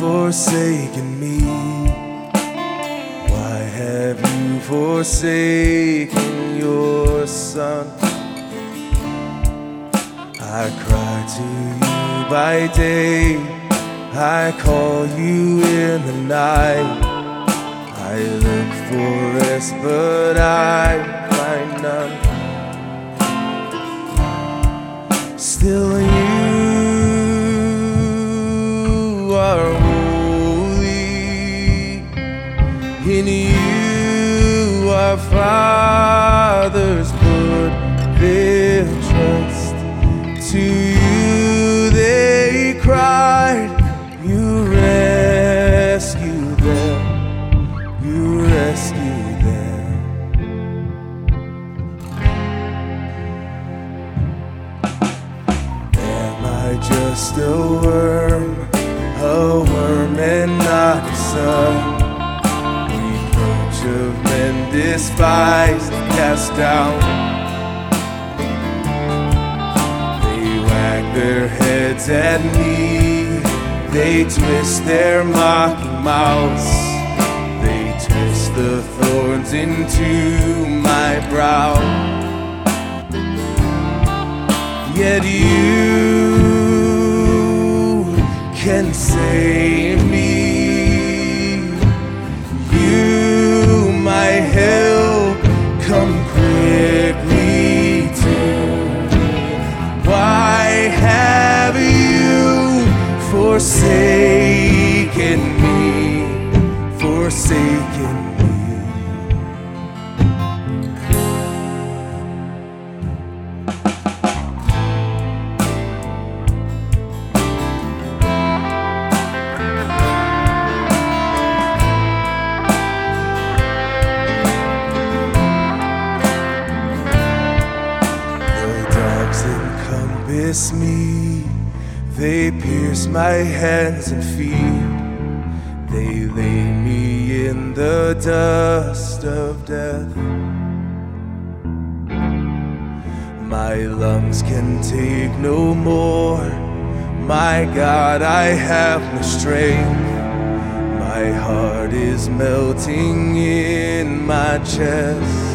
forsaken me? Why have you forsaken your Son? I cry to you by day, I call you in the night. I look for rest, but I find none. Still you are holy. In you our fathers put their trust. To you they cried, you rescued them, you rescued them. Am I just a worm and not a son? Reproach of men despised, cast down. Their heads at me, they twist their mocking mouths. They twist the thorns into my brow. Yet you can save me. You, my help, come quickly to. Why have you forsaken me, forsaken me? The dogs encompass me, they pierce my hands and feet. They lay me in the dust of death. My lungs can take no more. My God, I have no strength. My heart is melting in my chest.